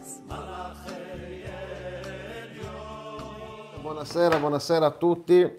Buonasera, buonasera a tutti,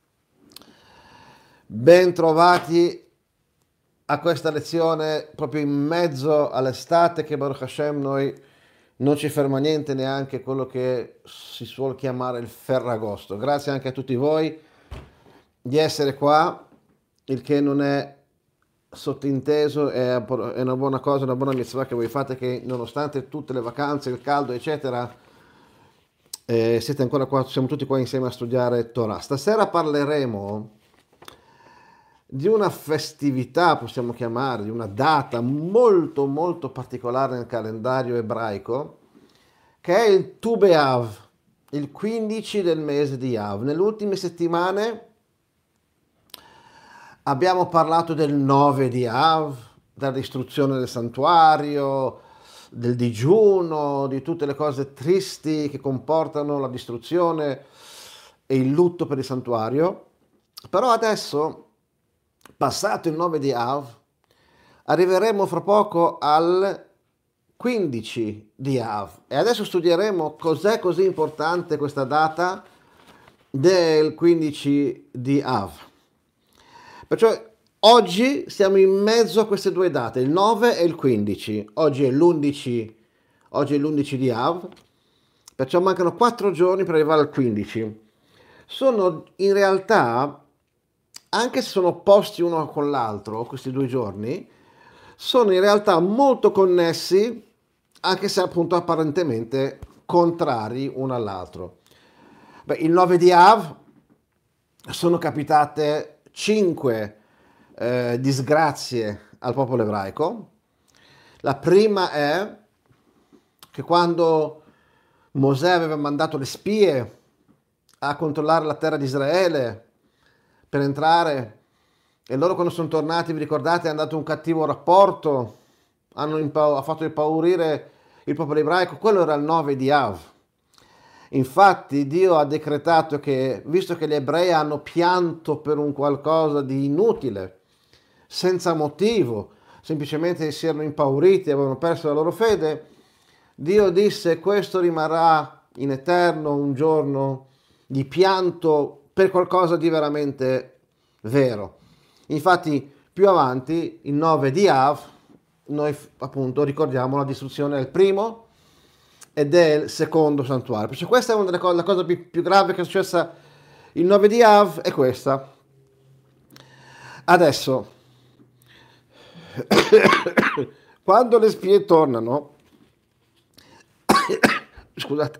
ben trovati a questa lezione proprio in mezzo all'estate che Baruch Hashem noi non ci ferma niente, neanche quello che si suol chiamare il Ferragosto. Grazie anche a tutti voi di essere qua, il che non è sottinteso, è una buona cosa, una buona mitzvah che voi fate, che nonostante tutte le vacanze, il caldo eccetera, siete ancora qua, siamo tutti qua insieme a studiare Torah. Stasera parleremo di una festività, possiamo chiamare, di una data molto molto particolare nel calendario ebraico, che è il Tu B'Av, il 15 del mese di Av. Nelle ultime settimane abbiamo parlato del 9 di Av, della distruzione del santuario, del digiuno, di tutte le cose tristi che comportano la distruzione e il lutto per il santuario. Però adesso, passato il 9 di Av, arriveremo fra poco al 15 di Av e adesso studieremo cos'è così importante questa data del 15 di Av. Perciò oggi siamo in mezzo a queste due date, il 9 e il 15. Oggi è l'11 di Av, perciò mancano 4 giorni per arrivare al 15. Sono in realtà, anche se sono opposti uno con l'altro, questi 2 giorni, sono in realtà molto connessi, anche se appunto apparentemente contrari uno all'altro. Il 9 di Av sono capitate 5 disgrazie al popolo ebraico. La prima è che quando Mosè aveva mandato le spie a controllare la terra di Israele per entrare, e loro quando sono tornati, vi ricordate, hanno dato un cattivo rapporto, ha fatto impaurire il popolo ebraico. Quello era il 9 di Av. Infatti Dio ha decretato che, visto che gli ebrei hanno pianto per un qualcosa di inutile, senza motivo, semplicemente si erano impauriti, avevano perso la loro fede, Dio disse: questo rimarrà in eterno un giorno di pianto per qualcosa di veramente vero. Infatti più avanti, il 9 di Av, noi appunto ricordiamo la distruzione del primo e del secondo santuario. Perciò questa è una delle cose, la cosa più grave che è successa il 9 di Av è questa. Adesso, quando le spie tornano, scusate,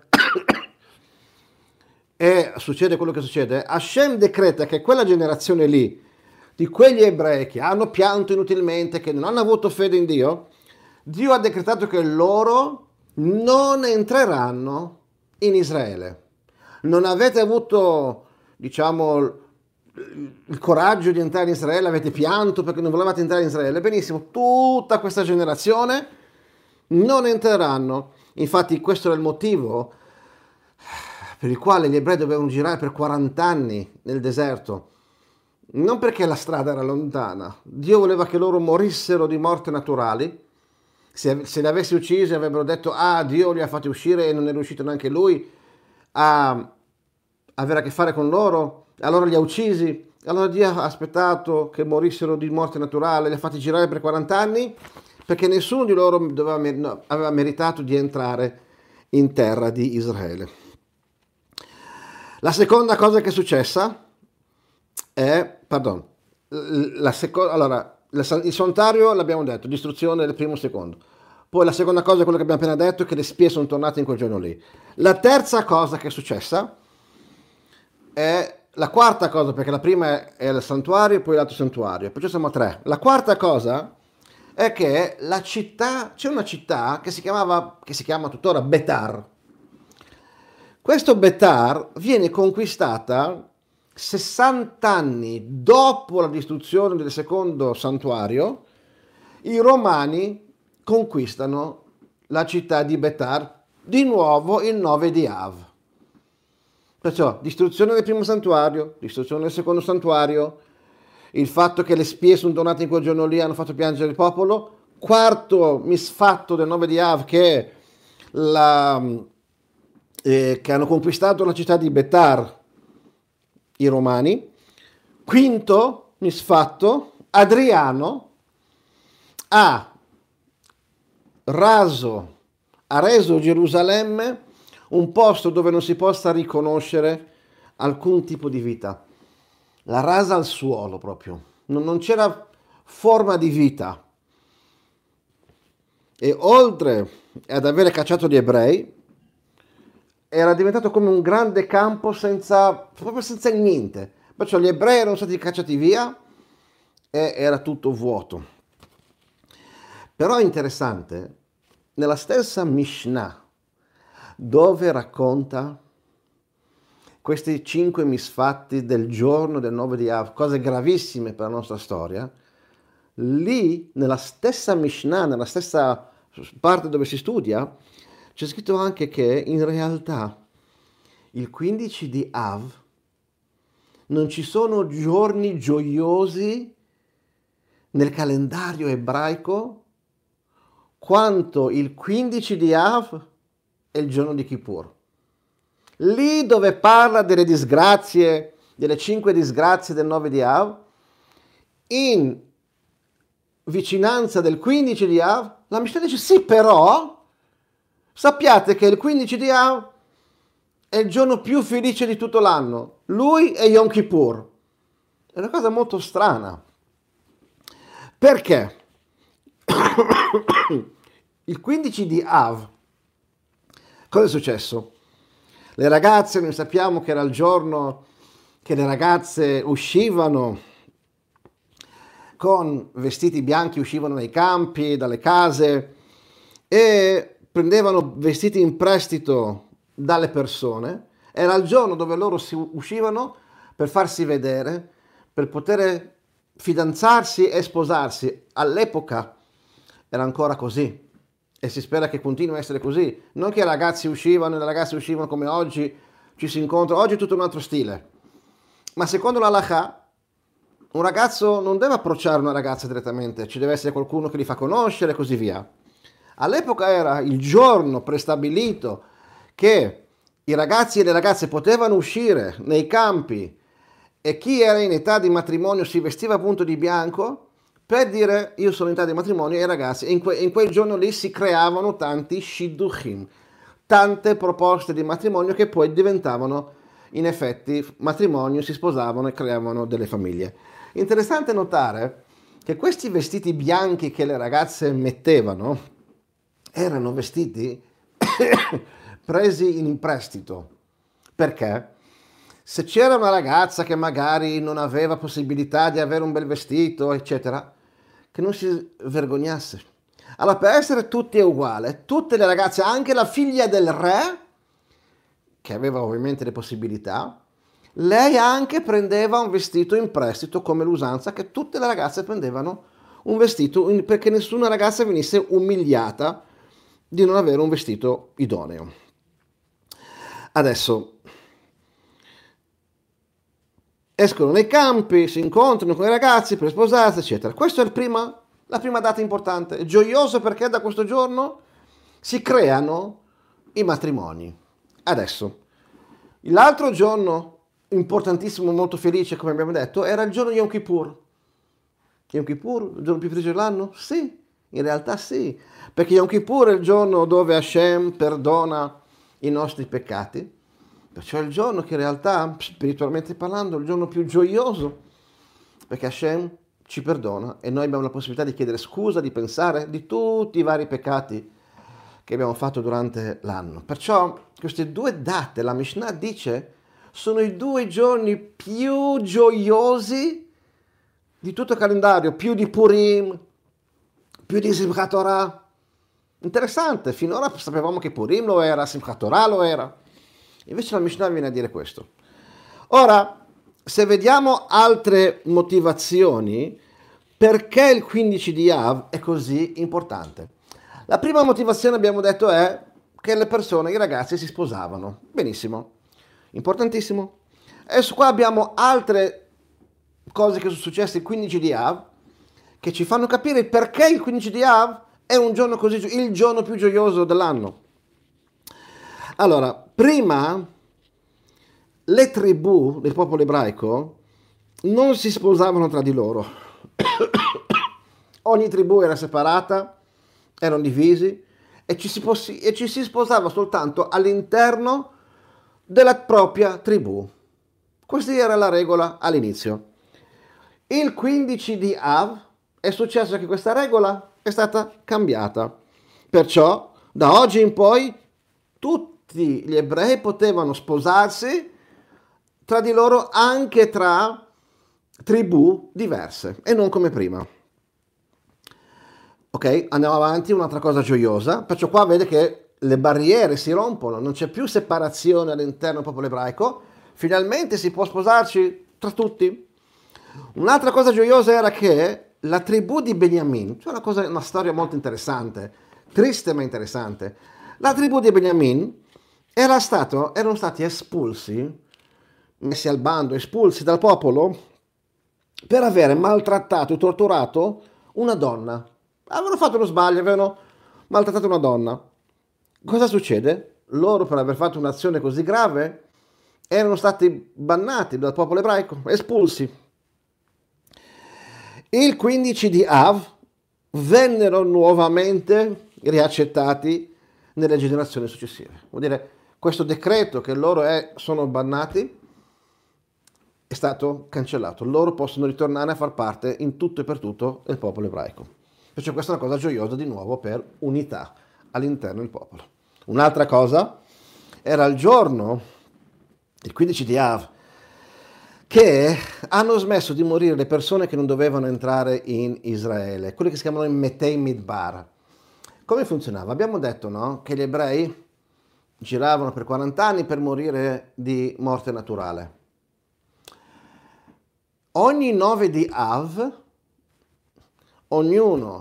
e succede quello che succede, Hashem decreta che quella generazione lì, di quegli ebrei che hanno pianto inutilmente, che non hanno avuto fede in Dio, Dio ha decretato che loro non entreranno in Israele. Non avete avuto, diciamo, il coraggio di entrare in Israele, avete pianto perché non volevate entrare in Israele. Benissimo, tutta questa generazione non entreranno. Infatti questo era il motivo per il quale gli ebrei dovevano girare per 40 anni nel deserto. Non perché la strada era lontana. Dio voleva che loro morissero di morte naturali. Se li avessi uccisi avrebbero detto: ah, Dio li ha fatti uscire e non è riuscito neanche lui a avere a che fare con loro, allora li ha uccisi. Allora Dio ha aspettato che morissero di morte naturale, li ha fatti girare per 40 anni, perché nessuno di loro aveva meritato di entrare in terra di Israele. La seconda cosa che è successa è, il santuario l'abbiamo detto, distruzione del primo e secondo. Poi la seconda cosa è quello che abbiamo appena detto, che le spie sono tornate in quel giorno lì. La terza cosa che è successa è la quarta cosa, perché la prima è il santuario e poi l'altro santuario, perciò siamo a 3. La quarta cosa è che c'è una città che si chiama tuttora Betar. Questo Betar viene conquistata 60 anni dopo la distruzione del secondo santuario. I romani conquistano la città di Betar di nuovo il 9 di Av. Perciò distruzione del primo santuario, distruzione del secondo santuario, il fatto che le spie sono tornate in quel giorno lì hanno fatto piangere il popolo. Quarto misfatto del 9 di Av, che la- che hanno conquistato la città di Betar, i romani. Quinto misfatto, Adriano ha ha reso Gerusalemme un posto dove non si possa riconoscere alcun tipo di vita. La rasa al suolo proprio. Non c'era forma di vita. E oltre ad avere cacciato gli ebrei, era diventato come un grande campo proprio senza niente. Perciò gli ebrei erano stati cacciati via e era tutto vuoto. Però è interessante, nella stessa Mishnah, dove racconta questi 5 misfatti del giorno del 9 di Av, cose gravissime per la nostra storia, lì, nella stessa Mishnah, nella stessa parte dove si studia, c'è scritto anche che in realtà il 15 di Av non ci sono giorni gioiosi nel calendario ebraico quanto il 15 di Av è il giorno di Kippur. Lì dove parla delle disgrazie, delle 5 disgrazie del 9 di Av, in vicinanza del 15 di Av, la Mishnah dice sì, però sappiate che il 15 di Av è il giorno più felice di tutto l'anno. Lui è Yom Kippur. È una cosa molto strana. Perché? Il 15 di Av, cosa è successo? Le ragazze, noi sappiamo che era il giorno che le ragazze uscivano con vestiti bianchi, uscivano dai campi, dalle case e prendevano vestiti in prestito dalle persone. Era il giorno dove loro uscivano per farsi vedere, per poter fidanzarsi e sposarsi. All'epoca era ancora così e si spera che continui a essere così. Non che i ragazzi uscivano e le ragazze uscivano come oggi, ci si incontra, oggi è tutto un altro stile. Ma secondo l'Halakha, un ragazzo non deve approcciare una ragazza direttamente, ci deve essere qualcuno che li fa conoscere e così via. All'epoca era il giorno prestabilito che i ragazzi e le ragazze potevano uscire nei campi e chi era in età di matrimonio si vestiva appunto di bianco per dire io sono in età di matrimonio e i ragazzi. E in quel giorno lì si creavano tanti shidduchim, tante proposte di matrimonio che poi diventavano in effetti matrimonio, si sposavano e creavano delle famiglie. Interessante notare che questi vestiti bianchi che le ragazze mettevano erano vestiti presi in prestito. Perché? Se c'era una ragazza che magari non aveva possibilità di avere un bel vestito, eccetera, che non si vergognasse. Allora, per essere tutte uguali, tutte le ragazze, anche la figlia del re, che aveva ovviamente le possibilità, lei anche prendeva un vestito in prestito, come l'usanza che tutte le ragazze prendevano un vestito, perché nessuna ragazza venisse umiliata di non avere un vestito idoneo. Adesso escono nei campi, si incontrano con i ragazzi per sposarsi, eccetera. Questa è la prima data importante. È gioioso perché da questo giorno si creano i matrimoni. Adesso, l'altro giorno importantissimo, molto felice, come abbiamo detto, era il giorno di Yom Kippur. Yom Kippur, il giorno più felice dell'anno? Sì, in realtà sì, perché Yom Kippur è il giorno dove Hashem perdona i nostri peccati. Perciò è il giorno che in realtà, spiritualmente parlando, è il giorno più gioioso, perché Hashem ci perdona e noi abbiamo la possibilità di chiedere scusa, di pensare di tutti i vari peccati che abbiamo fatto durante l'anno. Perciò queste due date, la Mishnah dice, sono i 2 giorni più gioiosi di tutto il calendario, più di Purim, più di Simchat Torah. Interessante, finora sapevamo che Purim lo era, Simchat Torah lo era. Invece la Mishnah viene a dire questo. Ora, se vediamo altre motivazioni, perché il 15 di Av è così importante? La prima motivazione, abbiamo detto, è che le persone, i ragazzi, si sposavano. Benissimo, importantissimo. Adesso qua abbiamo altre cose che sono successe il 15 di Av, che ci fanno capire perché il 15 di Av è un giorno così, il giorno più gioioso dell'anno. Allora, prima le tribù del popolo ebraico non si sposavano tra di loro. Ogni tribù era separata, erano divisi e ci si sposava soltanto all'interno della propria tribù. Questa era la regola all'inizio. Il 15 di Av è successo che questa regola è stata cambiata. Perciò, da oggi in poi, tutti gli ebrei potevano sposarsi tra di loro anche tra tribù diverse e non come prima. Ok, andiamo avanti, un'altra cosa gioiosa, perciò qua vede che le barriere si rompono, non c'è più separazione all'interno del popolo ebraico, finalmente si può sposarci tra tutti. Un'altra cosa gioiosa era che la tribù di Beniamin, cioè una storia molto interessante, triste ma interessante, la tribù di Beniamin erano stati espulsi, messi al bando, espulsi dal popolo per aver maltrattato e torturato una donna. Avevano fatto uno sbaglio, avevano maltrattato una donna. Cosa succede? Loro, per aver fatto un'azione così grave, erano stati bannati dal popolo ebraico, espulsi. Il 15 di Av vennero nuovamente riaccettati nelle generazioni successive. Vuol dire, questo decreto che loro sono bannati è stato cancellato. Loro possono ritornare a far parte in tutto e per tutto del popolo ebraico. Perciò questa è una cosa gioiosa di nuovo per unità all'interno del popolo. Un'altra cosa era il giorno, il 15 di Av, che hanno smesso di morire le persone che non dovevano entrare in Israele, quelli che si chiamano i Metei Midbar. Come funzionava? Abbiamo detto, no? Che gli ebrei giravano per 40 anni per morire di morte naturale. Ogni 9 di Av, ognuno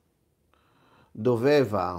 doveva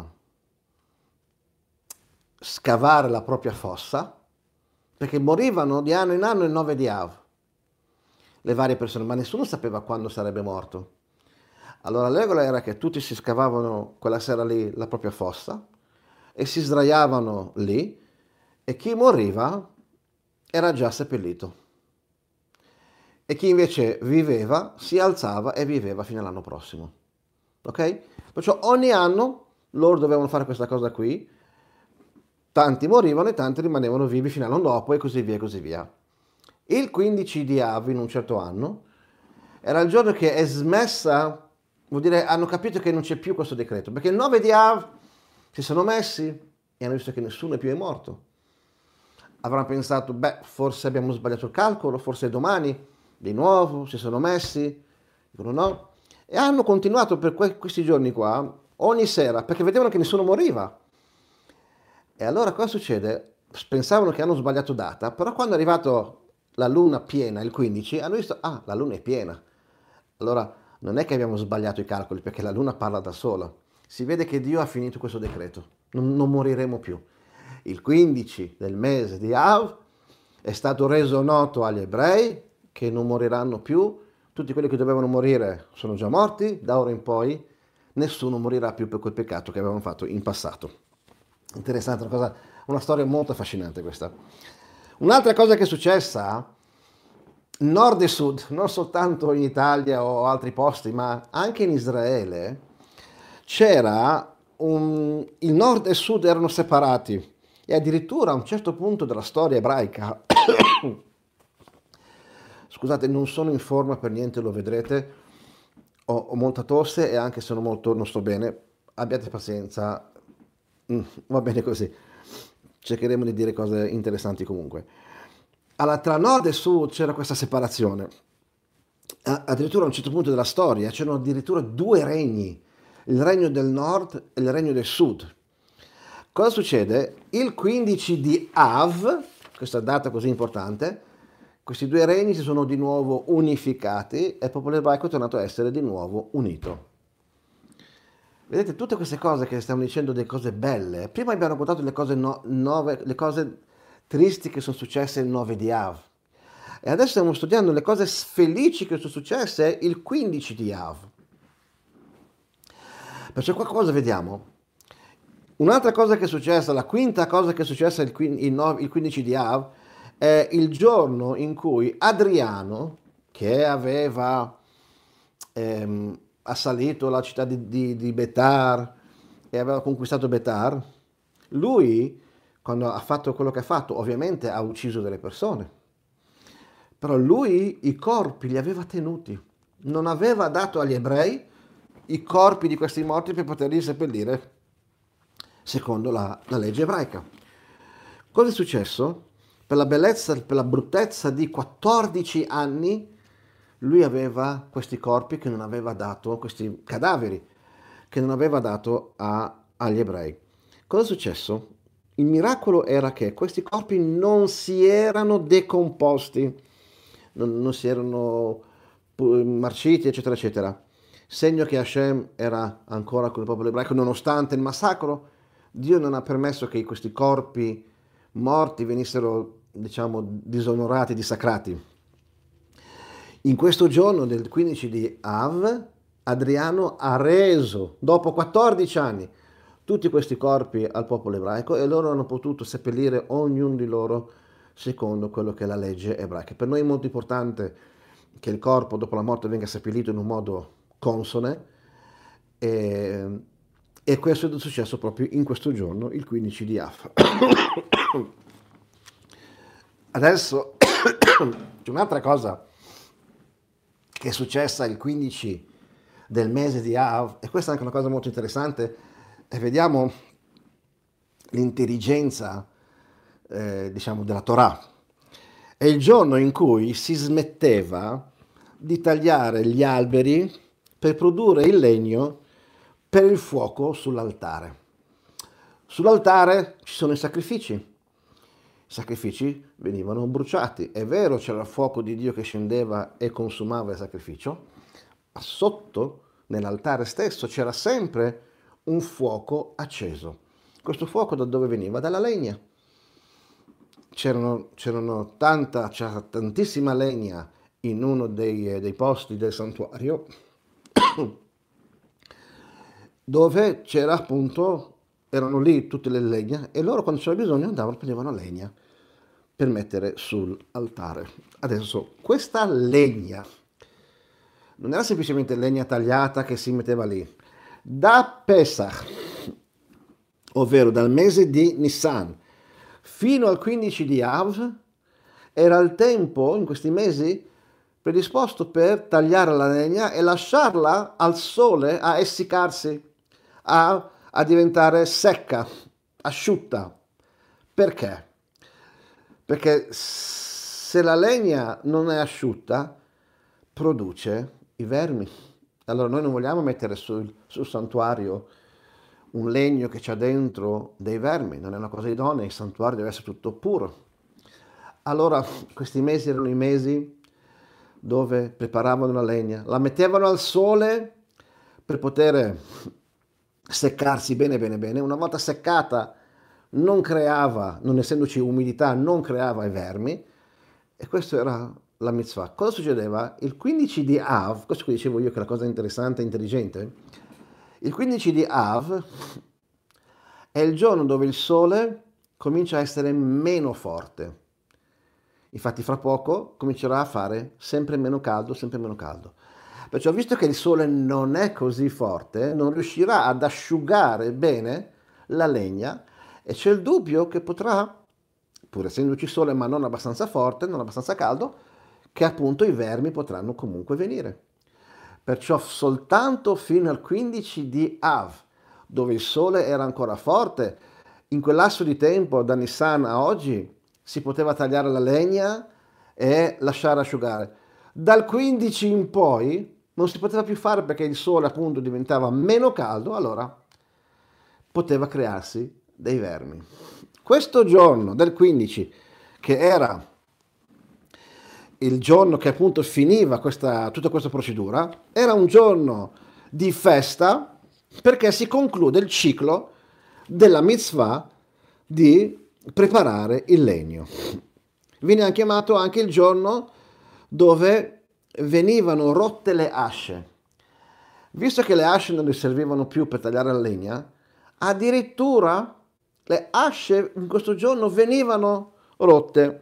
scavare la propria fossa, perché morivano di anno in anno il 9 di Av, le varie persone, ma nessuno sapeva quando sarebbe morto. Allora la regola era che tutti si scavavano quella sera lì la propria fossa e si sdraiavano lì e chi moriva era già seppellito. E chi invece viveva si alzava e viveva fino all'anno prossimo. Ok? Perciò ogni anno loro dovevano fare questa cosa qui, tanti morivano e tanti rimanevano vivi fino all'anno dopo e così via e così via. Il 15 di Av in un certo anno era il giorno che è smessa, vuol dire hanno capito che non c'è più questo decreto, perché il 9 di Av si sono messi e hanno visto che nessuno più è morto. Avranno pensato, beh, forse abbiamo sbagliato il calcolo, forse domani di nuovo si sono messi, dicono no, e hanno continuato per questi giorni qua, ogni sera, perché vedevano che nessuno moriva. E allora cosa succede? Pensavano che hanno sbagliato data, però quando è arrivato la luna piena, il 15, hanno visto, ah, la luna è piena. Allora non è che abbiamo sbagliato i calcoli, perché la luna parla da sola. Si vede che Dio ha finito questo decreto, non moriremo più. Il 15 del mese di Av è stato reso noto agli ebrei che non moriranno più, tutti quelli che dovevano morire sono già morti, da ora in poi nessuno morirà più per quel peccato che avevano fatto in passato. Interessante, una storia molto affascinante questa. Un'altra cosa che è successa, nord e sud, non soltanto in Italia o altri posti, ma anche in Israele, il nord e sud erano separati e addirittura a un certo punto della storia ebraica, scusate, non sono in forma per niente, lo vedrete, ho molta tosse e anche se non sto bene, abbiate pazienza, va bene così, cercheremo di dire cose interessanti comunque. Allora, tra nord e sud c'era questa separazione, addirittura a un certo punto della storia c'erano addirittura due regni, il regno del nord e il regno del sud. Cosa succede? Il 15 di Av, questa data così importante, questi due regni si sono di nuovo unificati e il popolo ebraico è tornato a essere di nuovo unito. Vedete, tutte queste cose che stiamo dicendo, delle cose belle, prima abbiamo raccontato le cose, le cose tristi che sono successe il 9 di Av. E adesso stiamo studiando le cose felici che sono successe il 15 di Av. Perciò qua cosa vediamo? Un'altra cosa che è successa, la quinta cosa che è successa il 15 di Av, è il giorno in cui Adriano, che aveva assalito la città di Betar e aveva conquistato Betar, lui, quando ha fatto quello che ha fatto, ovviamente ha ucciso delle persone, però lui i corpi li aveva tenuti, non aveva dato agli ebrei i corpi di questi morti per poterli seppellire secondo la legge ebraica. Cosa è successo? Per la bellezza, per la bruttezza di 14 anni, lui aveva questi corpi che non aveva dato, questi cadaveri che non aveva dato agli ebrei. Cosa è successo? Il miracolo era che questi corpi non si erano decomposti, non si erano marciti, eccetera, eccetera. Segno che Hashem era ancora con il popolo ebraico, nonostante il massacro. Dio non ha permesso che questi corpi morti venissero, diciamo, disonorati, dissacrati. In questo giorno del 15 di Av, Adriano ha reso, dopo 14 anni, tutti questi corpi al popolo ebraico e loro hanno potuto seppellire ognuno di loro secondo quello che è la legge ebraica. Per noi è molto importante che il corpo dopo la morte venga seppellito in un modo consone e questo è successo proprio in questo giorno, il 15 di Av. Adesso c'è un'altra cosa che è successa il 15 del mese di Av, e questa è anche una cosa molto interessante, e vediamo l'intelligenza, diciamo, della Torah. È il giorno in cui si smetteva di tagliare gli alberi per produrre il legno per il fuoco sull'altare. Sull'altare ci sono i sacrifici. I sacrifici venivano bruciati. È vero, c'era il fuoco di Dio che scendeva e consumava il sacrificio, ma sotto, nell'altare stesso, c'era sempre un fuoco acceso. Questo fuoco da dove veniva? Dalla legna. C'era tantissima legna in uno dei posti del santuario dove c'era appunto, erano lì tutte le legna e loro quando c'era bisogno andavano, prendevano legna per mettere sull'altare. Adesso questa legna non era semplicemente legna tagliata che si metteva lì. Da Pesach, ovvero dal mese di Nissan, fino al 15 di Av, era il tempo, in questi mesi, predisposto per tagliare la legna e lasciarla al sole a essiccarsi, a diventare secca, asciutta. Perché? Perché se la legna non è asciutta, produce i vermi. Allora noi non vogliamo mettere sul santuario un legno che c'ha dentro dei vermi, non è una cosa idonea, il santuario deve essere tutto puro. Allora questi mesi erano i mesi dove preparavano la legna, la mettevano al sole per poter seccarsi bene bene bene. Una volta seccata non creava, non essendoci umidità, non creava i vermi, e questa era la mitzvah. Cosa succedeva? Il 15 di Av, questo qui dicevo io che è la cosa interessante e intelligente, il 15 di Av è il giorno dove il sole comincia a essere meno forte. Infatti fra poco comincerà a fare sempre meno caldo, sempre meno caldo. Perciò, visto che il sole non è così forte, non riuscirà ad asciugare bene la legna e c'è il dubbio che potrà, pur essendoci sole ma non abbastanza forte, non abbastanza caldo, che appunto i vermi potranno comunque venire. Perciò soltanto fino al 15 di Av, dove il sole era ancora forte, in quel lasso di tempo da Nissan a oggi si poteva tagliare la legna e lasciare asciugare. Dal 15 in poi non si poteva più fare perché il sole appunto diventava meno caldo, allora poteva crearsi dei vermi. Questo giorno del 15, che era il giorno che appunto finiva tutta questa procedura, era un giorno di festa perché si conclude il ciclo della mitzvah di preparare il legno. Viene chiamato anche il giorno dove venivano rotte le asce. Visto che le asce non servivano più per tagliare la legna, Addirittura le asce in questo giorno venivano rotte.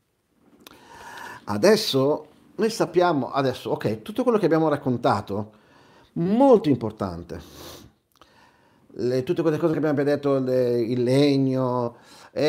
Adesso noi sappiamo, ok, tutto quello che abbiamo raccontato, molto importante. Tutte quelle cose che abbiamo detto, il legno,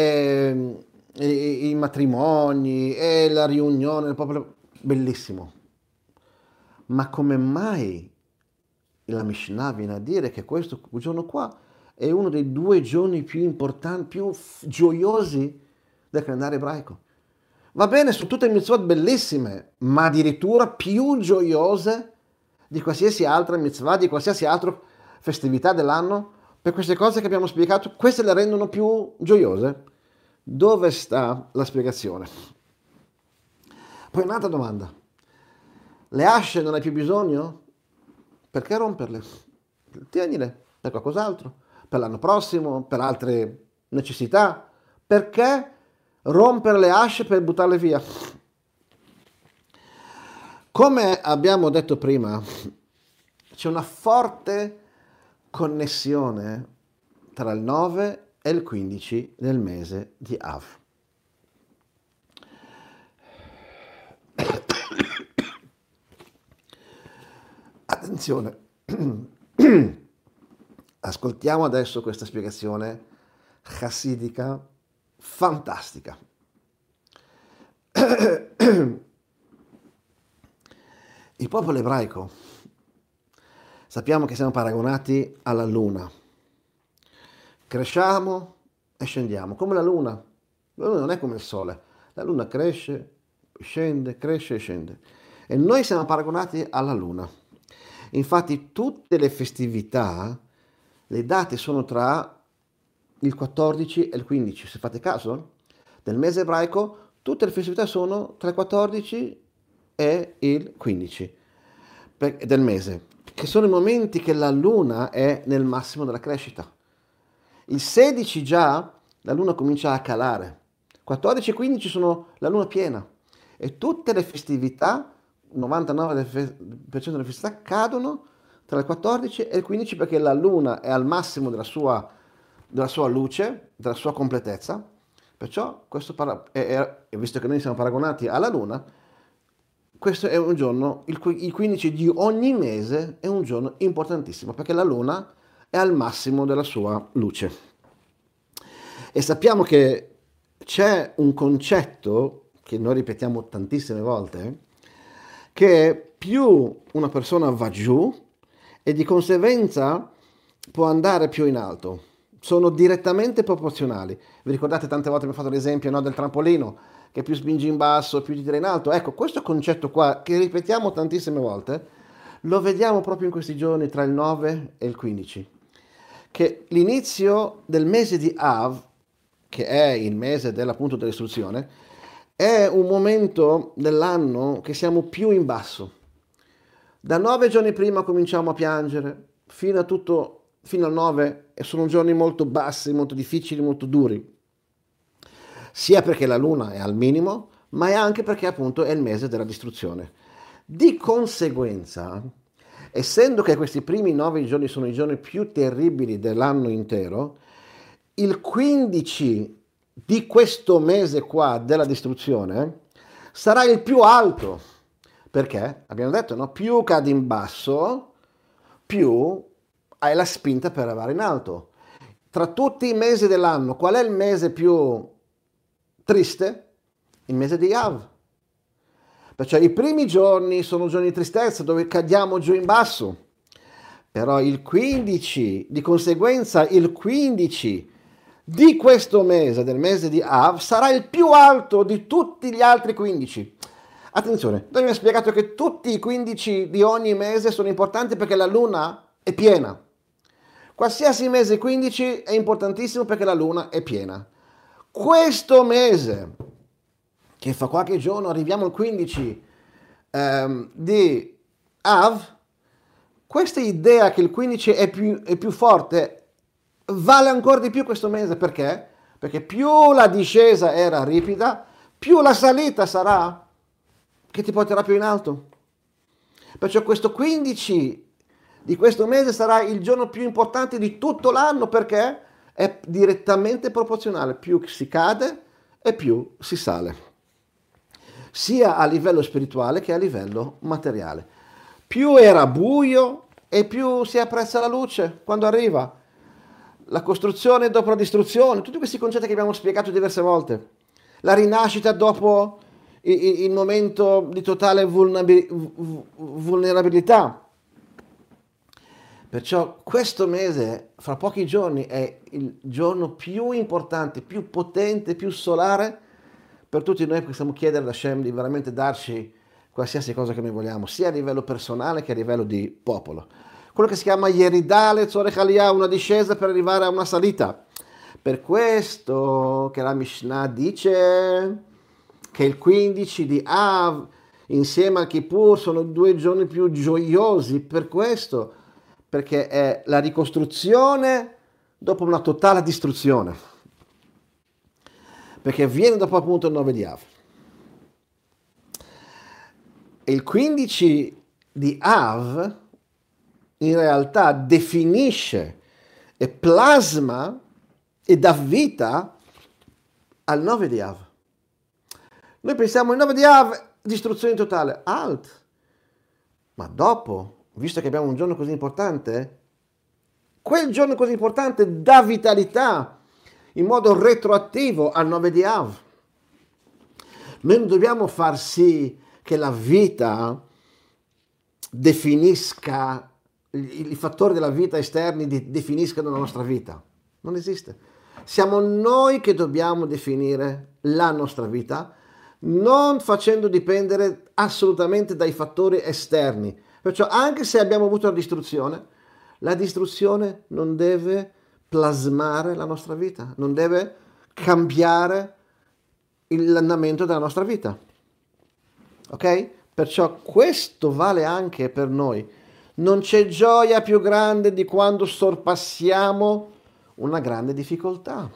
i matrimoni, e la riunione del popolo, bellissimo. Ma come mai la Mishnah viene a dire che questo giorno qua è uno dei 2 giorni più importanti, più gioiosi del calendario ebraico? Va bene, sono tutte mitzvot bellissime, ma addirittura più gioiose di qualsiasi altra mitzvah, di qualsiasi altra festività dell'anno. Per queste cose che abbiamo spiegato, queste le rendono più gioiose. Dove sta la spiegazione? Poi un'altra domanda. Le asce non hai più bisogno? Perché romperle? Tienile per qualcos'altro, per l'anno prossimo, per altre necessità. Perché rompere le asce per buttarle via? Come abbiamo detto prima, c'è una forte connessione tra il 9 e il 15 del mese di Av. Attenzione, ascoltiamo adesso questa spiegazione chassidica fantastica. Il popolo ebraico, sappiamo che siamo paragonati alla luna. Cresciamo e scendiamo, come la luna. La luna non è come il sole. La luna cresce e scende. E noi siamo paragonati alla luna. Infatti tutte le festività, le date sono tra il 14 e il 15. Se fate caso, nel mese ebraico tutte le festività sono tra il 14 e il 15 del mese, che sono i momenti che la luna è nel massimo della crescita. Il 16 già la luna comincia a calare, 14 e 15 sono la luna piena e tutte le festività, 99% delle festività cadono tra il 14 e il 15 perché la luna è al massimo della sua luce, della sua completezza. Perciò, visto che noi siamo paragonati alla luna, questo è un giorno, il 15 di ogni mese è un giorno importantissimo perché la luna è al massimo della sua luce. E sappiamo che c'è un concetto che noi ripetiamo tantissime volte, che più una persona va giù e di conseguenza può andare più in alto. Sono direttamente proporzionali. Vi ricordate tante volte mi ho fatto l'esempio, no, del trampolino, che più spingi in basso, più ti tira in alto. Ecco, questo concetto qua, che ripetiamo tantissime volte, lo vediamo proprio in questi giorni tra il 9 e il 15. Che l'inizio del mese di Av, che è il mese dell'appunto dell'istruzione, è un momento dell'anno che siamo più in basso. Da 9 giorni prima cominciamo a piangere, fino al 9 e sono giorni molto bassi, molto difficili, molto duri. Sia perché la luna è al minimo, ma è anche perché appunto è il mese della distruzione. Di conseguenza, essendo che questi primi 9 giorni sono i giorni più terribili dell'anno intero, il 15 di questo mese qua della distruzione sarà il più alto. Perché? Abbiamo detto, no? Più cadi in basso, più hai la spinta per arrivare in alto. Tra tutti i mesi dell'anno, qual è il mese più triste? Il mese di Av. Perciò i primi giorni sono giorni di tristezza dove cadiamo giù in basso. Però il 15, di conseguenza il 15 di questo mese, del mese di Av, sarà il più alto di tutti gli altri 15. Attenzione, noi abbiamo spiegato che tutti i 15 di ogni mese sono importanti perché la luna è piena. Qualsiasi mese 15 è importantissimo perché la luna è piena. Questo mese, che fra qualche giorno arriviamo al 15 di Av, questa idea che il 15 è più forte vale ancora di più questo mese. Perché? Perché più la discesa era ripida, più la salita sarà che ti porterà più in alto. Perciò questo 15 di questo mese sarà il giorno più importante di tutto l'anno perché è direttamente proporzionale. Più si cade e più si sale, sia a livello spirituale che a livello materiale. Più era buio e più si apprezza la luce quando arriva. La costruzione dopo la distruzione, tutti questi concetti che abbiamo spiegato diverse volte. La rinascita dopo il momento di totale vulnerabilità. Perciò questo mese, fra pochi giorni, è il giorno più importante, più potente, più solare per tutti noi che possiamo chiedere ad Hashem di veramente darci qualsiasi cosa che noi vogliamo, sia a livello personale che a livello di popolo. Quello che si chiama Yeridale Tzorech Aliyah, una discesa per arrivare a una salita. Per questo che la Mishnah dice che il 15 di Av insieme al Kippur sono 2 giorni più gioiosi, per questo, perché è la ricostruzione dopo una totale distruzione, perché avviene dopo appunto il 9 di Av. E il 15 di Av in realtà definisce e plasma e dà vita al 9 di Av. Noi pensiamo il 9 di Av, distruzione totale, alt. Ma dopo, visto che abbiamo un giorno così importante, quel giorno così importante dà vitalità in modo retroattivo al 9 di Av. Noi non dobbiamo far sì che la vita definisca, i fattori della vita esterni definiscano la nostra vita. Non esiste. Siamo noi che dobbiamo definire la nostra vita, non facendo dipendere assolutamente dai fattori esterni. Perciò anche se abbiamo avuto la distruzione non deve plasmare la nostra vita, non deve cambiare l'andamento della nostra vita. Ok? Perciò questo vale anche per noi. Non c'è gioia più grande di quando sorpassiamo una grande difficoltà.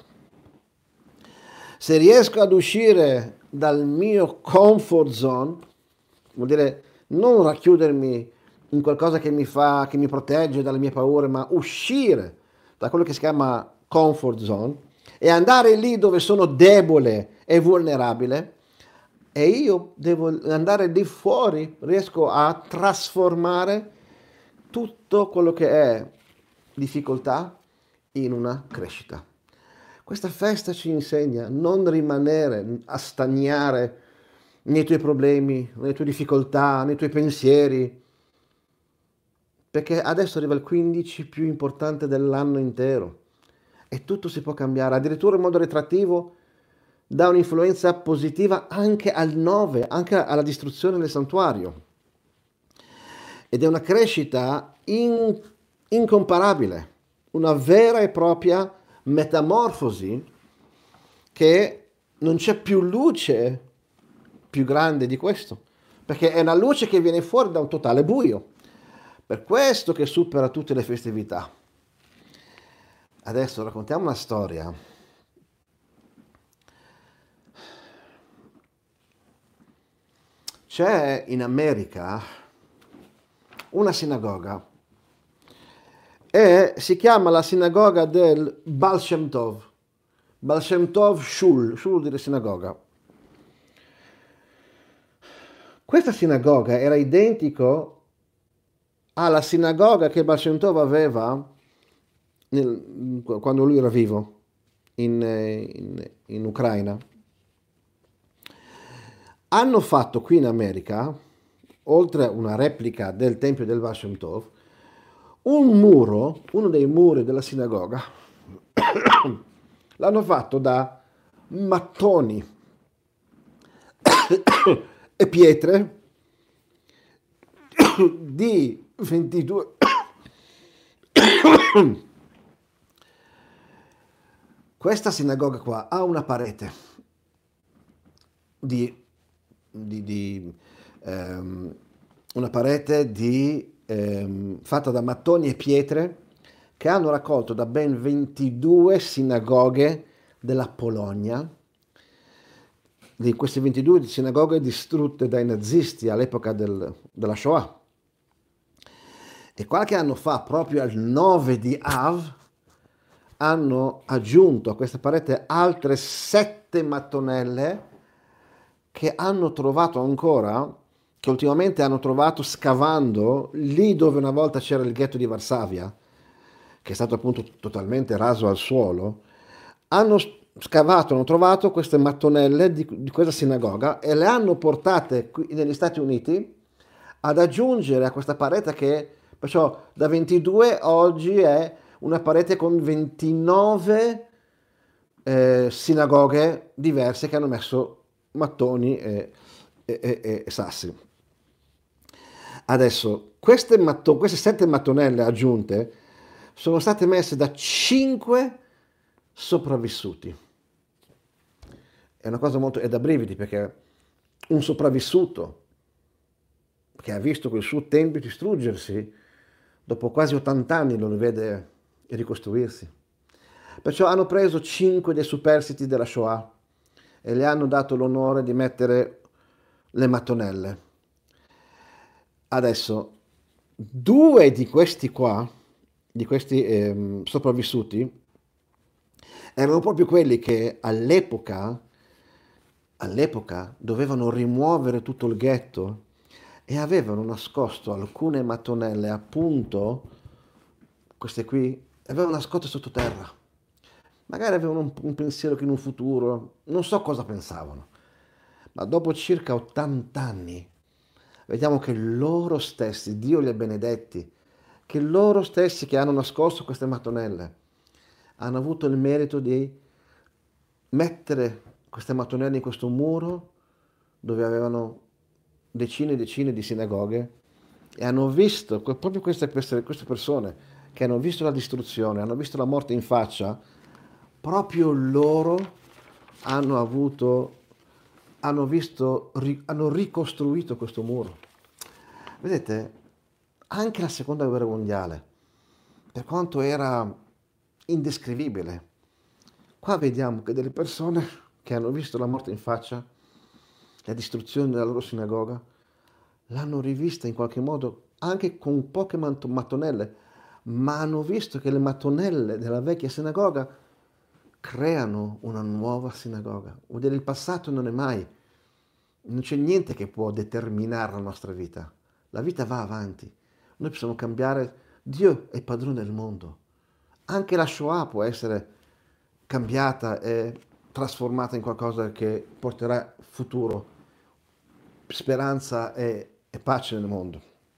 Se riesco ad uscire dal mio comfort zone, vuol dire non racchiudermi in qualcosa che mi protegge dalle mie paure, ma uscire da quello che si chiama comfort zone e andare lì dove sono debole e vulnerabile, e io devo andare lì fuori, riesco a trasformare tutto quello che è difficoltà in una crescita. Questa festa ci insegna non rimanere a stagnare nei tuoi problemi, nelle tue difficoltà, nei tuoi pensieri, perché adesso arriva il 15 più importante dell'anno intero e tutto si può cambiare, addirittura in modo retrattivo dà un'influenza positiva anche al 9, anche alla distruzione del santuario. Ed è una crescita incomparabile, una vera e propria metamorfosi che non c'è più luce più grande di questo, perché è una luce che viene fuori da un totale buio. Per questo che supera tutte le festività. Adesso raccontiamo una storia. C'è in America una sinagoga e si chiama la sinagoga del Baal Shem Tov. Baal Shem Tov Shul vuol dire sinagoga. Questa sinagoga era identico alla sinagoga che Baal Shem Tov aveva quando lui era vivo in Ucraina. Hanno fatto qui in America, oltre a una replica del Tempio del Baal Shem Tov, un muro, uno dei muri della sinagoga, l'hanno fatto da mattoni e pietre di 22. Questa sinagoga qua ha una parete una parete fatta da mattoni e pietre che hanno raccolto da ben 22 sinagoghe della Polonia, di queste 22 sinagoghe distrutte dai nazisti all'epoca della Shoah. E qualche anno fa, proprio al 9 di Av, hanno aggiunto a questa parete altre 7 mattonelle che hanno trovato ancora, che ultimamente hanno trovato scavando lì dove una volta c'era il ghetto di Varsavia, che è stato appunto totalmente raso al suolo. Hanno scavato, hanno trovato queste mattonelle di questa sinagoga e le hanno portate qui negli Stati Uniti ad aggiungere a questa parete che perciò da 22 oggi è una parete con 29 sinagoghe diverse che hanno messo mattoni e sassi. Adesso, queste 7 mattonelle aggiunte sono state messe da 5 sopravvissuti. È una cosa molto, è da brividi perché un sopravvissuto che ha visto quel suo tempio distruggersi, dopo quasi 80 anni lo vede ricostruirsi. Perciò hanno preso 5 dei superstiti della Shoah e le hanno dato l'onore di mettere le mattonelle. Adesso, 2 di questi qua, di questi sopravvissuti, erano proprio quelli che all'epoca dovevano rimuovere tutto il ghetto e avevano nascosto alcune mattonelle, appunto, queste qui, avevano nascoste sottoterra. Magari avevano un pensiero che in un futuro, non so cosa pensavano, ma dopo circa 80 anni vediamo che loro stessi, Dio li ha benedetti, che loro stessi che hanno nascosto queste mattonelle hanno avuto il merito di mettere queste mattonelle in questo muro dove avevano decine e decine di sinagoghe e hanno visto, proprio queste persone che hanno visto la distruzione, hanno visto la morte in faccia, proprio loro hanno avuto, hanno visto, hanno ricostruito questo muro. Vedete, anche la seconda guerra mondiale, per quanto era indescrivibile, qua vediamo che delle persone che hanno visto la morte in faccia, la distruzione della loro sinagoga, l'hanno rivista in qualche modo anche con poche mattonelle, ma hanno visto che le mattonelle della vecchia sinagoga creano una nuova sinagoga. Vuol dire il passato non è mai, non c'è niente che può determinare la nostra vita. La vita va avanti. Noi possiamo cambiare. Dio è padrone del mondo. Anche la Shoah può essere cambiata e trasformata in qualcosa che porterà futuro, speranza e pace nel mondo.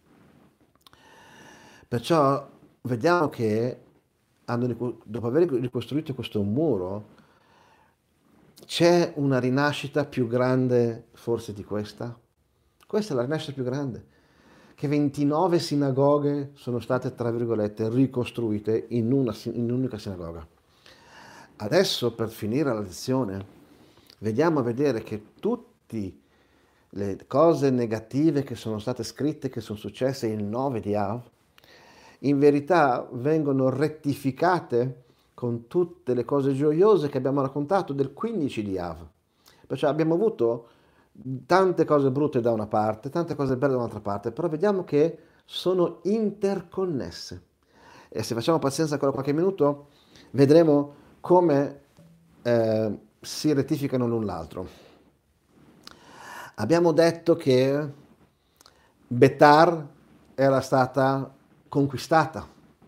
Perciò vediamo che dopo aver ricostruito questo muro, c'è una rinascita più grande forse di questa? Questa è la rinascita più grande, che 29 sinagoghe sono state, tra virgolette, ricostruite in un'unica sinagoga. Adesso, per finire la lezione, vediamo a vedere che tutte le cose negative che sono state scritte, che sono successe il 9 di Av, in verità vengono rettificate con tutte le cose gioiose che abbiamo raccontato del 15 di Av. Perciò abbiamo avuto tante cose brutte da una parte, tante cose belle da un'altra parte, però vediamo che sono interconnesse. E se facciamo pazienza ancora qualche minuto, vedremo come si rettificano l'un l'altro. Abbiamo detto che Betar era stata conquistata,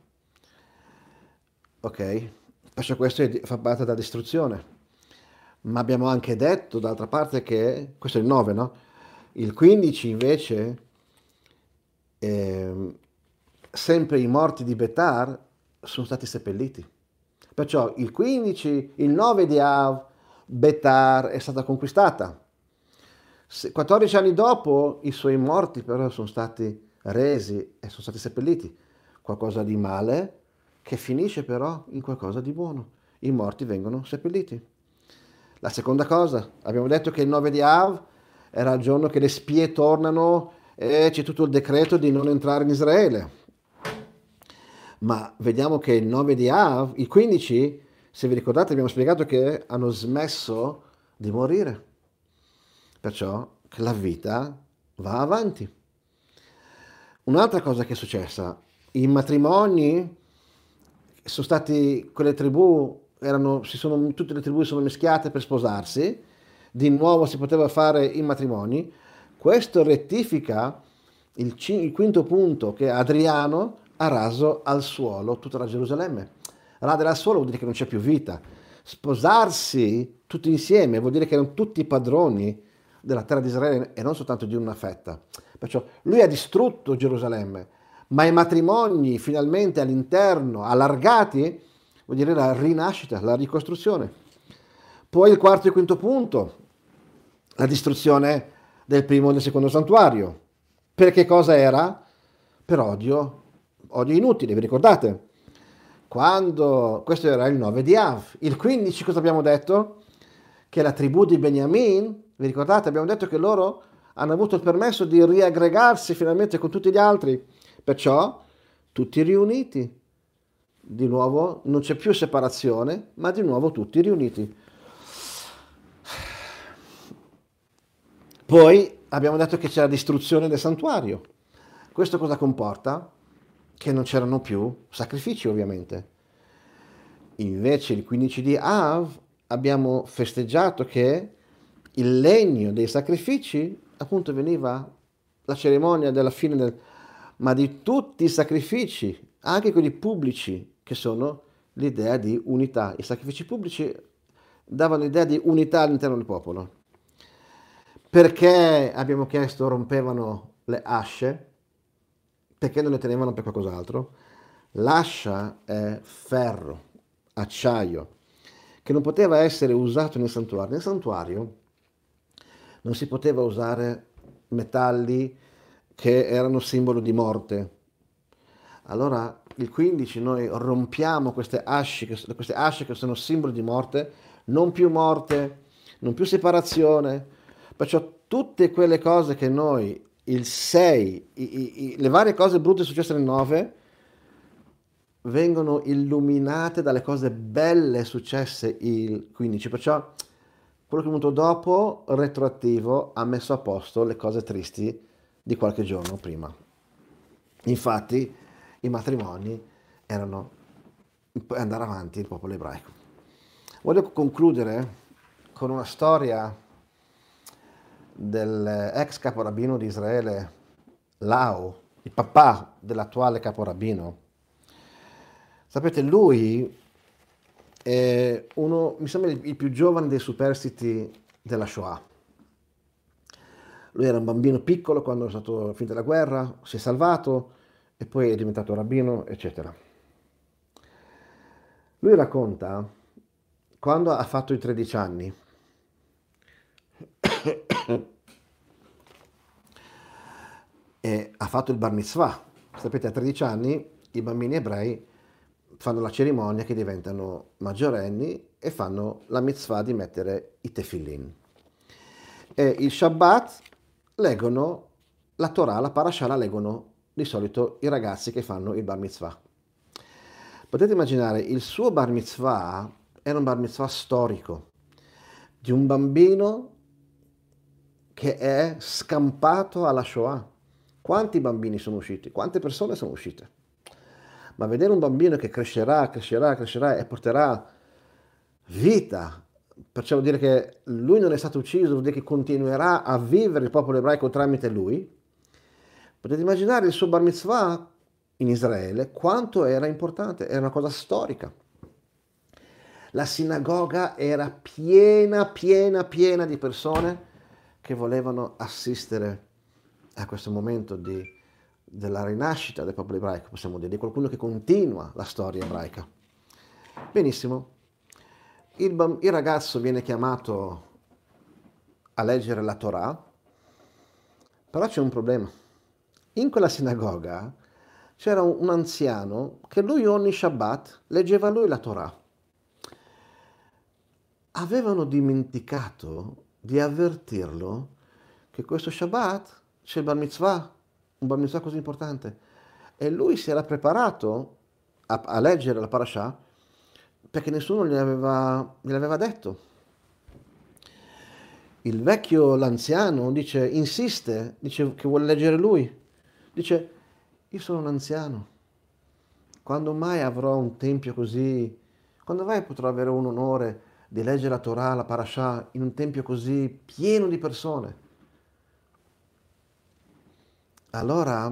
ok? Perciò questo fa parte della distruzione. Ma abbiamo anche detto, d'altra parte, che questo è il 9, no? Il 15 invece, sempre i morti di Betar sono stati seppelliti. Perciò il 15, il 9 di Av, Betar è stata conquistata. 14 anni dopo i suoi morti però sono stati resi e sono stati seppelliti. Qualcosa di male che finisce però in qualcosa di buono. I morti vengono seppelliti. La seconda cosa, abbiamo detto che il 9 di Av era il giorno che le spie tornano e c'è tutto il decreto di non entrare in Israele. Ma vediamo che il 9 di Av, il 15, se vi ricordate abbiamo spiegato che hanno smesso di morire. Perciò che la vita va avanti. Un'altra cosa che è successa i matrimoni sono stati, quelle tribù tutte le tribù si sono mischiate per sposarsi, di nuovo si poteva fare i matrimoni. Questo rettifica il quinto punto che Adriano ha raso al suolo tutta la Gerusalemme. Radere al suolo vuol dire che non c'è più vita. Sposarsi tutti insieme vuol dire che erano tutti padroni della terra di Israele e non soltanto di una fetta. Perciò lui ha distrutto Gerusalemme, ma i matrimoni finalmente all'interno, allargati, vuol dire la rinascita, la ricostruzione. Poi il quarto e quinto punto, la distruzione del primo e del secondo santuario. Per che cosa era? Per odio inutile, vi ricordate? Questo era il 9 di Av, il 15 cosa abbiamo detto? Che la tribù di Beniamin, vi ricordate? Abbiamo detto che loro hanno avuto il permesso di riaggregarsi finalmente con tutti gli altri, perciò tutti riuniti. Di nuovo non c'è più separazione, ma di nuovo tutti riuniti. Poi abbiamo detto che c'è la distruzione del santuario. Questo cosa comporta? Che non c'erano più sacrifici, ovviamente. Invece il 15 di Av abbiamo festeggiato che il legno dei sacrifici, appunto, veniva la cerimonia della fine ma di tutti i sacrifici, anche quelli pubblici, che sono l'idea di unità. I sacrifici pubblici davano l'idea di unità all'interno del popolo. Perché abbiamo chiesto rompevano le asce? Perché non le tenevano per qualcos'altro? L'ascia è ferro, acciaio, che non poteva essere usato nel santuario. Nel santuario non si poteva usare metalli che erano simbolo di morte. Allora il 15 noi rompiamo queste asce che sono simbolo di morte, non più morte, non più separazione. Perciò tutte quelle cose che noi, il 6, le varie cose brutte successe nel 9, vengono illuminate dalle cose belle successe il 15. Perciò quello che è venuto dopo, retroattivo, ha messo a posto le cose tristi di qualche giorno prima. Infatti i matrimoni erano andare avanti il popolo ebraico. Voglio concludere con una storia dell'ex caporabbino di Israele, Lau, il papà dell'attuale caporabbino. Sapete, lui è uno, mi sembra, il più giovane dei superstiti della Shoah. Lui era un bambino piccolo quando è stato finita la guerra, si è salvato e poi è diventato rabbino, eccetera. Lui racconta quando ha fatto i 13 anni e ha fatto il bar mitzvah. Sapete, a 13 anni i bambini ebrei fanno la cerimonia che diventano maggiorenni e fanno la mitzvah di mettere i tefillin. E il Shabbat leggono la Torah, la parasha la leggono di solito i ragazzi che fanno il bar mitzvah. Potete immaginare, il suo bar mitzvah era un bar mitzvah storico di un bambino che è scampato alla Shoah. Quanti bambini sono usciti? Quante persone sono uscite? Ma vedere un bambino che crescerà e porterà vita, perciò vuol dire che lui non è stato ucciso, vuol dire che continuerà a vivere il popolo ebraico tramite lui. Potete immaginare il suo bar mitzvah in Israele quanto era importante, era una cosa storica. La sinagoga era piena di persone che volevano assistere a questo momento della rinascita del popolo ebraico, possiamo dire, di qualcuno che continua la storia ebraica. Benissimo, il ragazzo viene chiamato a leggere la Torah, però c'è un problema. In quella sinagoga c'era un anziano che lui ogni Shabbat leggeva lui la Torah. Avevano dimenticato di avvertirlo che questo Shabbat c'è il Bar Mitzvah, un Bar Mitzvah così importante. E lui si era preparato a leggere la parasha perché nessuno gliel'aveva detto. Il vecchio, l'anziano, insiste, dice che vuole leggere lui. Dice, io sono un anziano, Quando mai avrò un tempio così? Quando mai potrò avere un onore di leggere la Torah, la Parashah, in un tempio così pieno di persone? Allora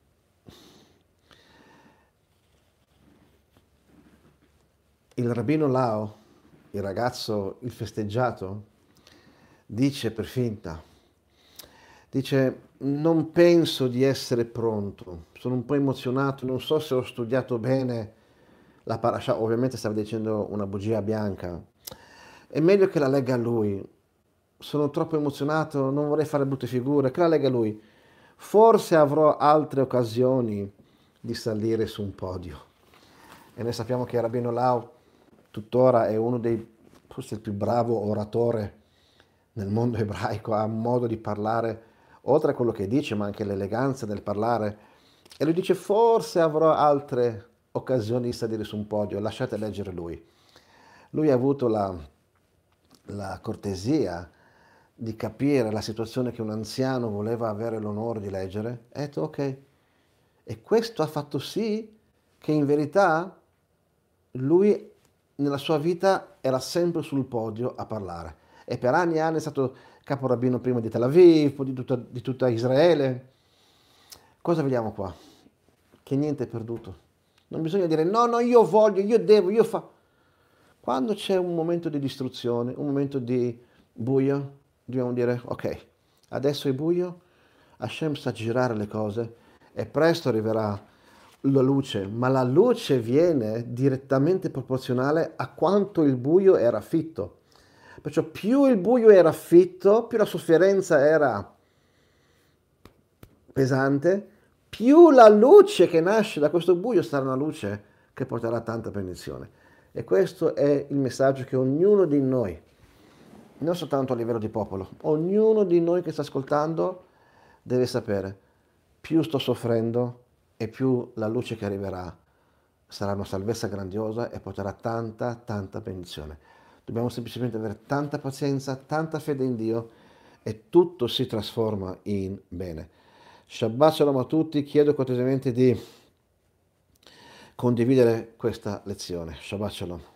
il rabbino Lao, il ragazzo, il festeggiato, dice per finta, dice, non penso di essere pronto, sono un po' emozionato, non so se ho studiato bene la parasha, ovviamente stava dicendo una bugia bianca, è meglio che la legga lui, sono troppo emozionato, non vorrei fare brutte figure, che la legga lui, forse avrò altre occasioni di salire su un podio. E noi sappiamo che Rabino Lau tuttora è uno dei, forse il più bravo oratore nel mondo ebraico, ha un modo di parlare, oltre a quello che dice, ma anche l'eleganza del parlare. E lui dice, forse avrò altre occasioni di salire su un podio, lasciate leggere lui. Lui ha avuto la cortesia di capire la situazione che un anziano voleva avere l'onore di leggere, e ha detto ok. E questo ha fatto sì che in verità lui nella sua vita era sempre sul podio a parlare. E per anni e anni è stato caporabbino prima di Tel Aviv, poi di tutta Israele. Cosa vediamo qua? Che niente è perduto. Non bisogna dire no, no, io voglio, io devo, io fa. Quando c'è un momento di distruzione, un momento di buio, dobbiamo dire ok, adesso è buio, Hashem sa girare le cose e presto arriverà la luce, ma la luce viene direttamente proporzionale a quanto il buio era fitto. Perciò più il buio era fitto, più la sofferenza era pesante, più la luce che nasce da questo buio sarà una luce che porterà tanta benedizione. E questo è il messaggio che ognuno di noi, non soltanto a livello di popolo, ognuno di noi che sta ascoltando deve sapere, più sto soffrendo e più la luce che arriverà sarà una salvezza grandiosa e porterà tanta, tanta benedizione. Dobbiamo semplicemente avere tanta pazienza, tanta fede in Dio e tutto si trasforma in bene. Shabbat shalom a tutti, chiedo cortesemente di condividere questa lezione. Shabbat shalom.